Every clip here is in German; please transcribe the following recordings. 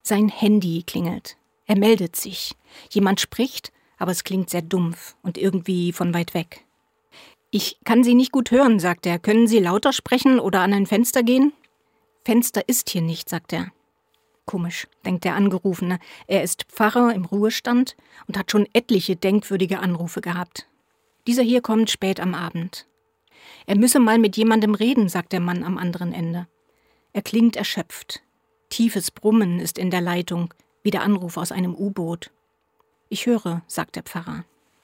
Sein Handy klingelt. Er meldet sich. Jemand spricht, aber es klingt sehr dumpf und irgendwie von weit weg. »Ich kann Sie nicht gut hören«, sagt er. »Können Sie lauter sprechen oder an ein Fenster gehen?« »Fenster ist hier nicht«, sagt er. Komisch, denkt der Angerufene. Er ist Pfarrer im Ruhestand und hat schon etliche denkwürdige Anrufe gehabt. Dieser hier kommt spät am Abend. Er müsse mal mit jemandem reden, sagt der Mann am anderen Ende. Er klingt erschöpft. Tiefes Brummen ist in der Leitung, wie der Anruf aus einem U-Boot. »Ich höre«, sagt der Pfarrer.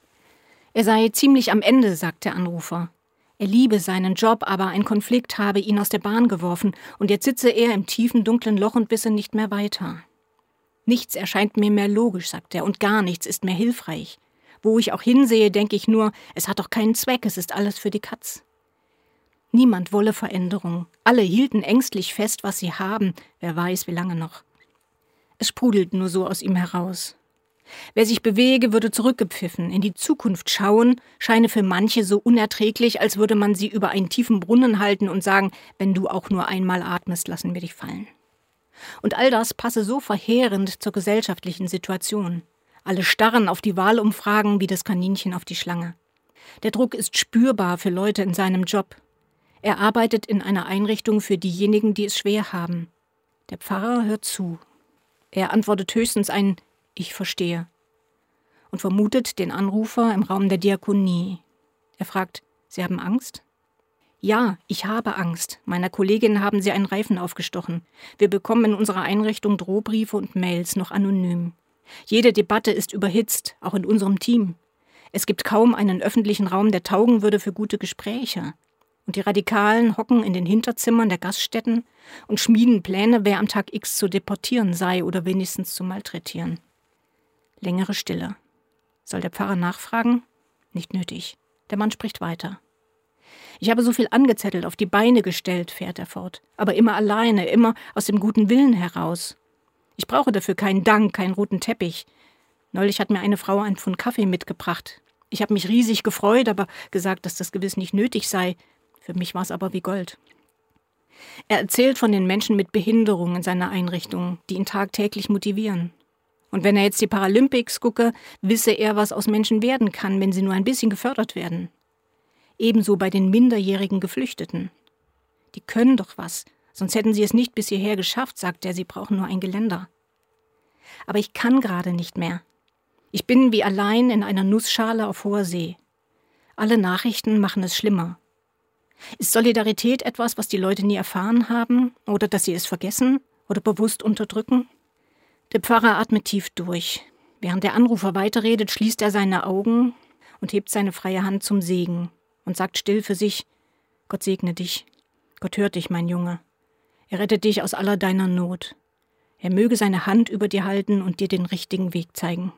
Er sei ziemlich am Ende, sagt der Anrufer. Er liebe seinen Job, aber ein Konflikt habe ihn aus der Bahn geworfen und jetzt sitze er im tiefen, dunklen Loch und wisse nicht mehr weiter. Nichts erscheint mir mehr logisch, sagt er, und gar nichts ist mehr hilfreich. Wo ich auch hinsehe, denke ich nur, es hat doch keinen Zweck, es ist alles für die Katz. Niemand wolle Veränderung. Alle hielten ängstlich fest, was sie haben, wer weiß, wie lange noch. Es sprudelt nur so aus ihm heraus. Wer sich bewege, würde zurückgepfiffen, in die Zukunft schauen, scheine für manche so unerträglich, als würde man sie über einen tiefen Brunnen halten und sagen, wenn du auch nur einmal atmest, lassen wir dich fallen. Und all das passe so verheerend zur gesellschaftlichen Situation. Alle starren auf die Wahlumfragen wie das Kaninchen auf die Schlange. Der Druck ist spürbar für Leute in seinem Job. Er arbeitet in einer Einrichtung für diejenigen, die es schwer haben. Der Pfarrer hört zu. Er antwortet höchstens ein »Ich verstehe« und vermutet den Anrufer im Raum der Diakonie. Er fragt, »Sie haben Angst?« »Ja, ich habe Angst. Meiner Kollegin haben sie einen Reifen aufgestochen. Wir bekommen in unserer Einrichtung Drohbriefe und Mails, noch anonym. Jede Debatte ist überhitzt, auch in unserem Team. Es gibt kaum einen öffentlichen Raum, der taugen würde für gute Gespräche. Und die Radikalen hocken in den Hinterzimmern der Gaststätten und schmieden Pläne, wer am Tag X zu deportieren sei oder wenigstens zu malträtieren.« Längere Stille. Soll der Pfarrer nachfragen? Nicht nötig. Der Mann spricht weiter. »Ich habe so viel angezettelt, auf die Beine gestellt«, fährt er fort. »Aber immer alleine, immer aus dem guten Willen heraus. Ich brauche dafür keinen Dank, keinen roten Teppich. Neulich hat mir eine Frau ein Pfund Kaffee mitgebracht. Ich habe mich riesig gefreut, aber gesagt, dass das gewiss nicht nötig sei. Für mich war es aber wie Gold.« Er erzählt von den Menschen mit Behinderung in seiner Einrichtung, die ihn tagtäglich motivieren. Und wenn er jetzt die Paralympics gucke, wisse er, was aus Menschen werden kann, wenn sie nur ein bisschen gefördert werden. Ebenso bei den minderjährigen Geflüchteten. Die können doch was, sonst hätten sie es nicht bis hierher geschafft, sagt er, sie brauchen nur ein Geländer. Aber ich kann gerade nicht mehr. Ich bin wie allein in einer Nussschale auf hoher See. Alle Nachrichten machen es schlimmer. Ist Solidarität etwas, was die Leute nie erfahren haben, oder dass sie es vergessen oder bewusst unterdrücken? Der Pfarrer atmet tief durch. Während der Anrufer weiterredet, schließt er seine Augen und hebt seine freie Hand zum Segen und sagt still für sich, »Gott segne dich. Gott hört dich, mein Junge. Er rettet dich aus aller deiner Not. Er möge seine Hand über dir halten und dir den richtigen Weg zeigen.«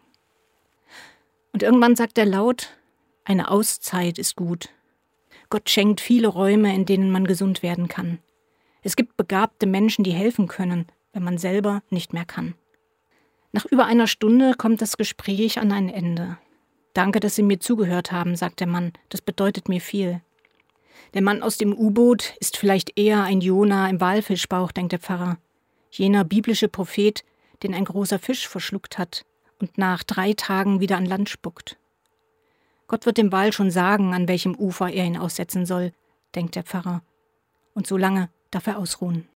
Und irgendwann sagt er laut, »Eine Auszeit ist gut. Gott schenkt viele Räume, in denen man gesund werden kann. Es gibt begabte Menschen, die helfen können, wenn man selber nicht mehr kann.« Nach über einer Stunde kommt das Gespräch an ein Ende. »Danke, dass Sie mir zugehört haben«, sagt der Mann, »das bedeutet mir viel.« Der Mann aus dem U-Boot ist vielleicht eher ein Jona im Walfischbauch, denkt der Pfarrer. Jener biblische Prophet, den ein großer Fisch verschluckt hat und nach 3 Tagen wieder an Land spuckt. Gott wird dem Wal schon sagen, an welchem Ufer er ihn aussetzen soll, denkt der Pfarrer. Und so lange darf er ausruhen.